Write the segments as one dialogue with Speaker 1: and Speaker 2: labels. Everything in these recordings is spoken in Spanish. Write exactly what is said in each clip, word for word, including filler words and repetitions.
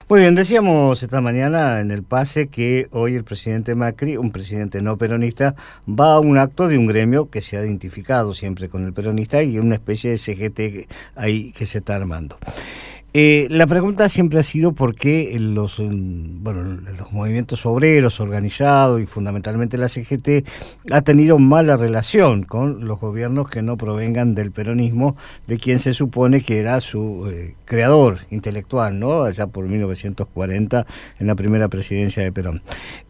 Speaker 1: Muy bien, decíamos esta mañana en el pase que hoy el presidente Macri, un presidente no peronista, va a un acto de un gremio que se ha identificado siempre con el peronista y una especie de C G T ahí que se está armando. Eh, la pregunta siempre ha sido por qué los, bueno, los movimientos obreros organizados y fundamentalmente la C G T ha tenido mala relación con los gobiernos que no provengan del peronismo, de quien se supone que era su eh, creador intelectual, ¿no? Allá por mil novecientos cuarenta, en la primera presidencia de Perón.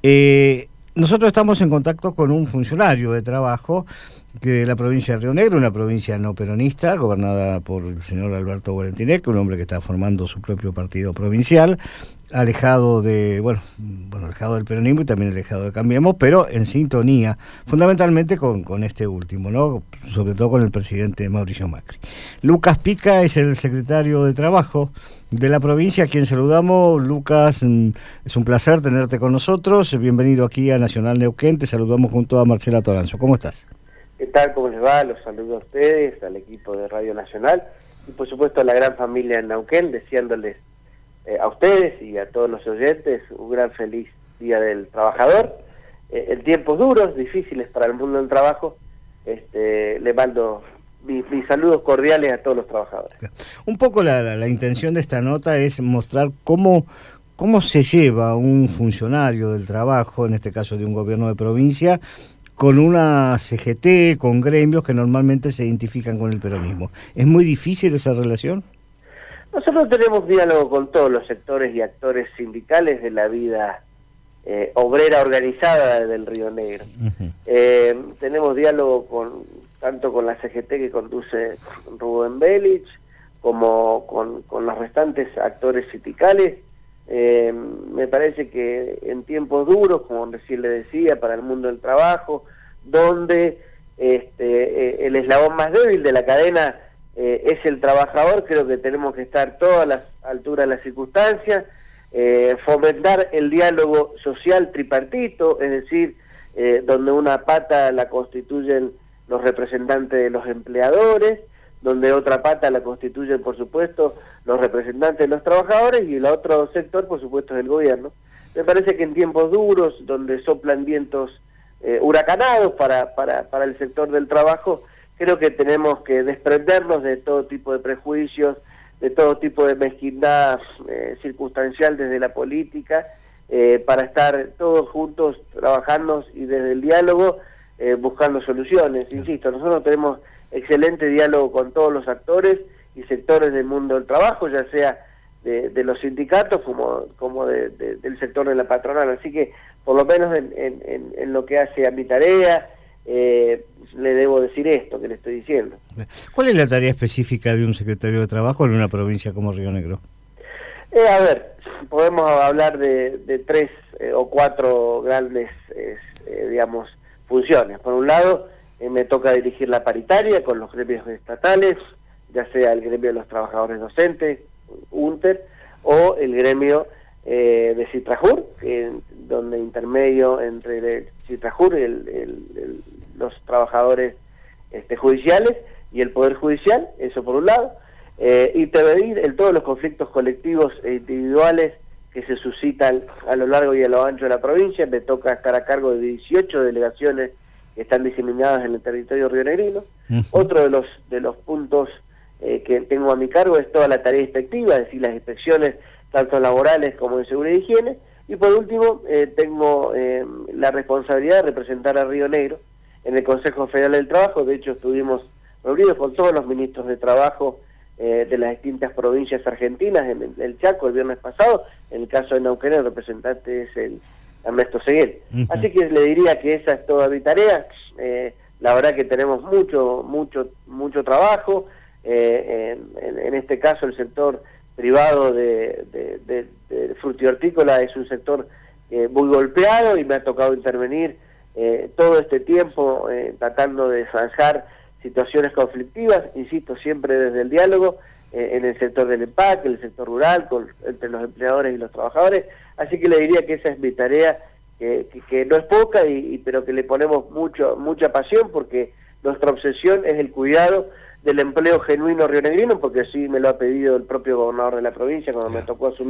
Speaker 1: Eh, nosotros estamos en contacto con un funcionario de trabajo de la provincia de Río Negro, una provincia no peronista, gobernada por el señor Alberto Guarentinec, un hombre que está formando su propio partido provincial, alejado de, bueno, bueno, alejado del peronismo y también alejado de Cambiemos, pero en sintonía, fundamentalmente con, con este último, ¿no? Sobre todo con el presidente Mauricio Macri. Lucas Pica es el secretario de Trabajo de la provincia, a quien saludamos. Lucas, es un placer tenerte con nosotros, bienvenido aquí a Nacional Neuquén, te saludamos junto a Marcela Toranzo. ¿Cómo estás?
Speaker 2: ¿Qué tal? ¿Cómo les va? Los saludo a ustedes, al equipo de Radio Nacional y por supuesto a la gran familia en Neuquén, deseándoles eh, a ustedes y a todos los oyentes un gran feliz Día del Trabajador. Eh, en tiempos duros, difíciles para el mundo del trabajo, este, le mando mis, mis saludos cordiales a todos los trabajadores.
Speaker 1: Un poco la, la, la intención de esta nota es mostrar cómo... ¿Cómo se lleva un funcionario del trabajo, en este caso de un gobierno de provincia, con una C G T, con gremios que normalmente se identifican con el peronismo? ¿Es muy difícil esa relación?
Speaker 2: Nosotros tenemos diálogo con todos los sectores y actores sindicales de la vida eh, obrera organizada del Río Negro. Uh-huh. eh, tenemos diálogo con tanto con la C G T que conduce Rubén Belich, como con, con los restantes actores sindicales. Eh, me parece que en tiempos duros, como recién le decía, para el mundo del trabajo, donde este, eh, el eslabón más débil de la cadena eh, es el trabajador, creo que tenemos que estar todas las alturas de las circunstancias, eh, fomentar el diálogo social tripartito, es decir, eh, donde una pata la constituyen los representantes de los empleadores, donde otra pata la constituyen, por supuesto, los representantes de los trabajadores, y el otro sector, por supuesto, es el gobierno. Me parece que en tiempos duros, donde soplan vientos eh, huracanados para, para, para el sector del trabajo, creo que tenemos que desprendernos de todo tipo de prejuicios, de todo tipo de mezquindad eh, circunstancial desde la política, eh, para estar todos juntos trabajando y desde el diálogo eh, buscando soluciones. Insisto, nosotros tenemos excelente diálogo con todos los actores y sectores del mundo del trabajo, ya sea de, de los sindicatos como, como de, de, del sector de la patronal. Así que, por lo menos en, en, en lo que hace a mi tarea, eh, le debo decir esto que le estoy diciendo.
Speaker 1: ¿Cuál es la tarea específica de un secretario de Trabajo en una provincia como Río Negro?
Speaker 2: Eh, a ver, podemos hablar de, de tres eh, o cuatro grandes, eh, digamos, funciones. Por un lado, Eh, me toca dirigir la paritaria con los gremios estatales, ya sea el gremio de los trabajadores docentes, UNTER, o el gremio eh, de Citrajur, eh, donde intermedio entre el Citrajur y el, el, el, los trabajadores este, judiciales y el Poder Judicial, eso por un lado, eh, intervenir en todos los conflictos colectivos e individuales que se suscitan a lo largo y a lo ancho de la provincia. Me toca estar a cargo de dieciocho delegaciones que están diseminadas en el territorio rionegrino. Uh-huh. Otro de los de los puntos eh, que tengo a mi cargo es toda la tarea inspectiva, es decir, las inspecciones tanto laborales como de seguridad y higiene. Y por último, eh, tengo eh, la responsabilidad de representar a Río Negro en el Consejo Federal del Trabajo. De hecho, estuvimos reunidos con todos los ministros de trabajo eh, de las distintas provincias argentinas en el, el Chaco el viernes pasado. En el caso de Neuquén, el representante es el Ernesto Seguel. Uh-huh. Así que le diría que esa es toda mi tarea. Eh, la verdad que tenemos mucho, mucho, mucho trabajo. Eh, en, en este caso, el sector privado de, de, de, de frutihortícola es un sector eh, muy golpeado, y me ha tocado intervenir eh, todo este tiempo eh, tratando de zanjar situaciones conflictivas, insisto, siempre desde el diálogo, eh, en el sector del empaque, en el sector rural, con, entre los empleadores y los trabajadores. Así que le diría que esa es mi tarea, que, que, que no es poca, y, y, pero que le ponemos mucho mucha pasión, porque nuestra obsesión es el cuidado del empleo genuino rionegrino, porque así me lo ha pedido el propio gobernador de la provincia cuando me tocó asumir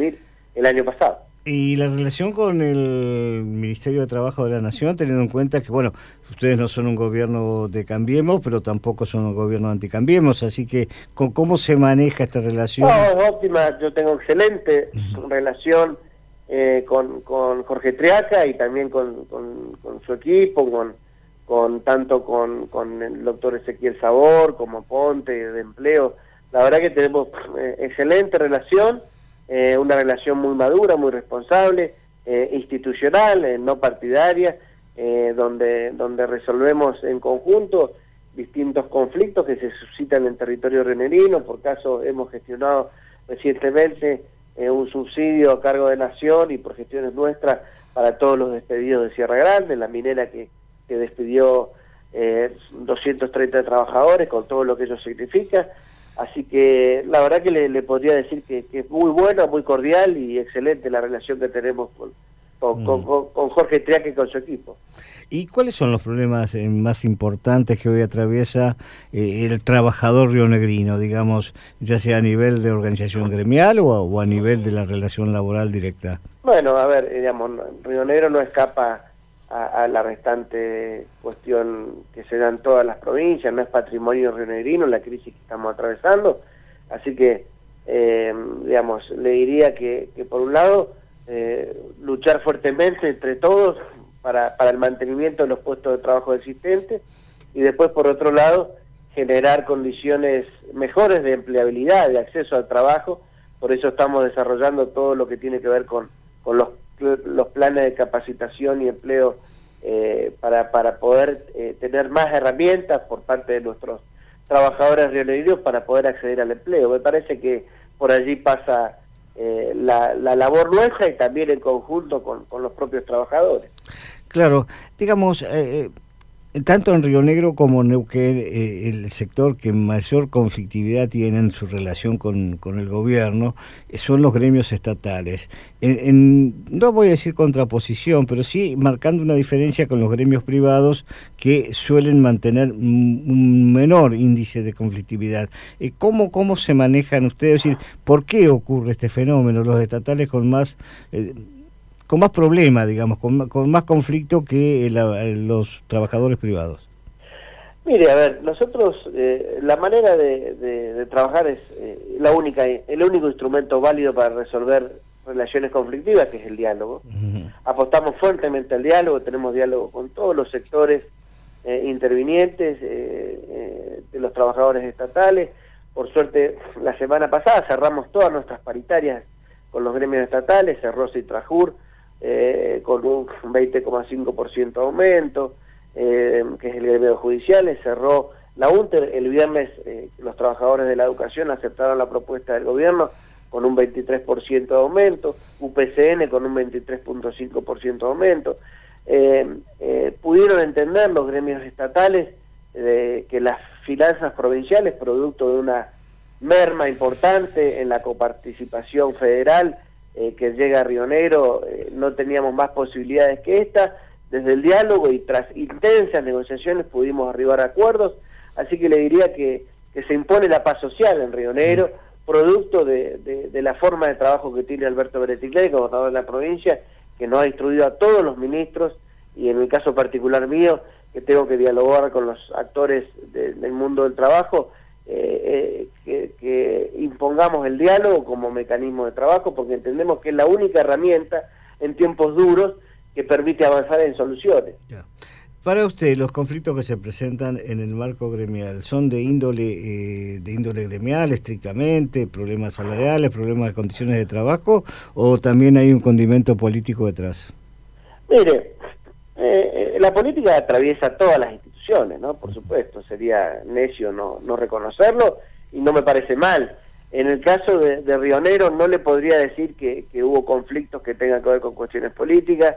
Speaker 2: el año pasado.
Speaker 1: Y la relación con el Ministerio de Trabajo de la Nación, teniendo en cuenta que, bueno, ustedes no son un gobierno de Cambiemos, pero tampoco son un gobierno anticambiemos, así que, ¿con cómo se maneja esta relación?
Speaker 2: No, es óptima, yo tengo excelente uh-huh. relación eh, con, con Jorge Triaca y también con, con, con su equipo, con, con tanto con, con el doctor Ezequiel Sabor como Ponte de Empleo. La verdad que tenemos eh, excelente relación. Eh, una relación muy madura, muy responsable, eh, institucional, eh, no partidaria, eh, donde, donde resolvemos en conjunto distintos conflictos que se suscitan en territorio rionegrino. Por caso hemos gestionado recientemente eh, un subsidio a cargo de Nación y por gestiones nuestras para todos los despedidos de Sierra Grande, la minera que, que despidió eh, doscientos treinta trabajadores con todo lo que ello significa. Así que la verdad que le, le podría decir que, que es muy buena, muy cordial y excelente la relación que tenemos con, con, mm. con, con Jorge Triaca y con su equipo.
Speaker 1: ¿Y cuáles son los problemas eh, más importantes que hoy atraviesa eh, el trabajador rionegrino, digamos, ya sea a nivel de organización gremial o a, o a nivel de la relación laboral directa?
Speaker 2: Bueno, a ver, digamos, Río Negro no escapa a, a la restante cuestión que se da en todas las provincias, no es patrimonio rionegrino la crisis que estamos atravesando, así que, eh, digamos, le diría que, que por un lado, eh, luchar fuertemente entre todos para, para el mantenimiento de los puestos de trabajo existentes, y después, por otro lado, generar condiciones mejores de empleabilidad, de acceso al trabajo. Por eso estamos desarrollando todo lo que tiene que ver con, con los los planes de capacitación y empleo eh, para, para poder eh, tener más herramientas por parte de nuestros trabajadores rionegrinos para poder acceder al empleo. Me parece que por allí pasa eh, la, la labor nuestra y también en conjunto con, con los propios trabajadores.
Speaker 1: Claro, digamos, eh, tanto en Río Negro como en Neuquén, eh, el sector que mayor conflictividad tiene en su relación con, con el gobierno eh, son los gremios estatales. En, en, no voy a decir contraposición, pero sí marcando una diferencia con los gremios privados que suelen mantener un menor índice de conflictividad. Eh, ¿cómo, ¿Cómo se manejan ustedes? Es decir, ¿por qué ocurre este fenómeno? Los estatales con más... Eh, con más problemas, digamos, con, con más conflicto que la, los trabajadores privados.
Speaker 2: Mire, a ver, nosotros, eh, la manera de, de, de trabajar es eh, la única, el único instrumento válido para resolver relaciones conflictivas, que es el diálogo. Uh-huh. Apostamos fuertemente al diálogo, tenemos diálogo con todos los sectores eh, intervinientes eh, eh, de los trabajadores estatales. Por suerte, la semana pasada cerramos todas nuestras paritarias con los gremios estatales, cerró Citrajur, Eh, con un veinte coma cinco por ciento de aumento, eh, que es el gremio judicial, cerró la UNTER. El viernes eh, los trabajadores de la educación aceptaron la propuesta del gobierno con un veintitrés por ciento de aumento, U P C N con un veintitrés punto cinco por ciento de aumento. Eh, eh, pudieron entender los gremios estatales eh, que las finanzas provinciales, producto de una merma importante en la coparticipación federal, Eh, que llega a Río Negro, eh, no teníamos más posibilidades que esta. Desde el diálogo y tras intensas negociaciones pudimos arribar a acuerdos, así que le diría que, que se impone la paz social en Río Negro, producto de, de, de la forma de trabajo que tiene Alberto Bereticlay, gobernador de la provincia, que nos ha instruido a todos los ministros, y en el caso particular mío, que tengo que dialogar con los actores de, del mundo del trabajo, Eh, eh, que, que impongamos el diálogo como mecanismo de trabajo, porque entendemos que es la única herramienta en tiempos duros que permite avanzar en soluciones.
Speaker 1: Ya. Para usted, los conflictos que se presentan en el marco gremial, ¿son de índole eh, de índole gremial estrictamente, problemas salariales, problemas de condiciones de trabajo, o también hay un condimento político detrás?
Speaker 2: Mire, eh, la política atraviesa todas las instituciones, ¿no? Por supuesto, sería necio no, no reconocerlo, y no me parece mal. En el caso de, de Río Negro no le podría decir que, que hubo conflictos que tengan que ver con cuestiones políticas,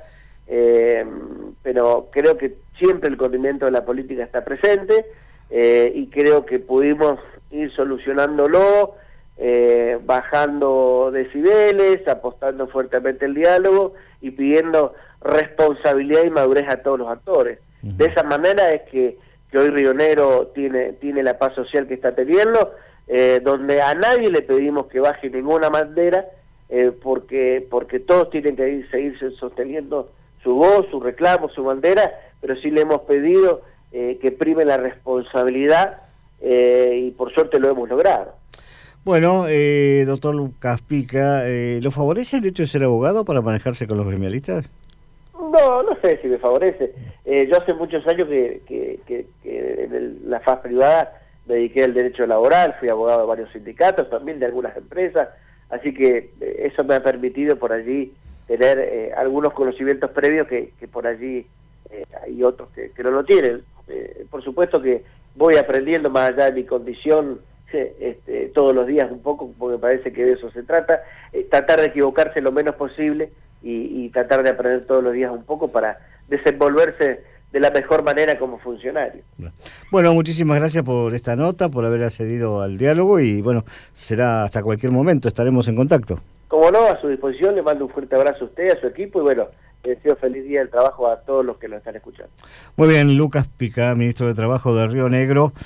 Speaker 2: eh, pero creo que siempre el condimento de la política está presente, eh, y creo que pudimos ir solucionándolo, eh, bajando decibeles, apostando fuertemente el diálogo y pidiendo responsabilidad y madurez a todos los actores. Uh-huh. De esa manera es que, que hoy Río Negro tiene, tiene la paz social que está teniendo, eh, donde a nadie le pedimos que baje ninguna bandera, eh, porque, porque todos tienen que ir, seguirse sosteniendo su voz, su reclamo, su bandera, pero sí le hemos pedido eh, que prime la responsabilidad eh, y por suerte lo hemos logrado.
Speaker 1: Bueno, eh, doctor Lucas Pica, eh, ¿lo favorece el hecho de ser abogado para manejarse con los gremialistas?
Speaker 2: No, no sé si me favorece. Eh, yo hace muchos años que, que, que, que en el, la faz privada me dediqué al derecho laboral, fui abogado de varios sindicatos, también de algunas empresas, así que eh, eso me ha permitido por allí tener eh, algunos conocimientos previos que, que por allí eh, hay otros que, que no lo tienen. Eh, por supuesto que voy aprendiendo más allá de mi condición eh, este, todos los días un poco, porque me parece que de eso se trata, eh, tratar de equivocarse lo menos posible y, y tratar de aprender todos los días un poco para desenvolverse de la mejor manera como funcionario.
Speaker 1: Bueno, muchísimas gracias por esta nota, por haber accedido al diálogo y bueno, será hasta cualquier momento, estaremos en contacto.
Speaker 2: Como no, a su disposición, le mando un fuerte abrazo a usted, a su equipo y bueno, le deseo feliz día del trabajo a todos los que lo están escuchando.
Speaker 1: Muy bien, Lucas Pica, ministro de Trabajo de Río Negro.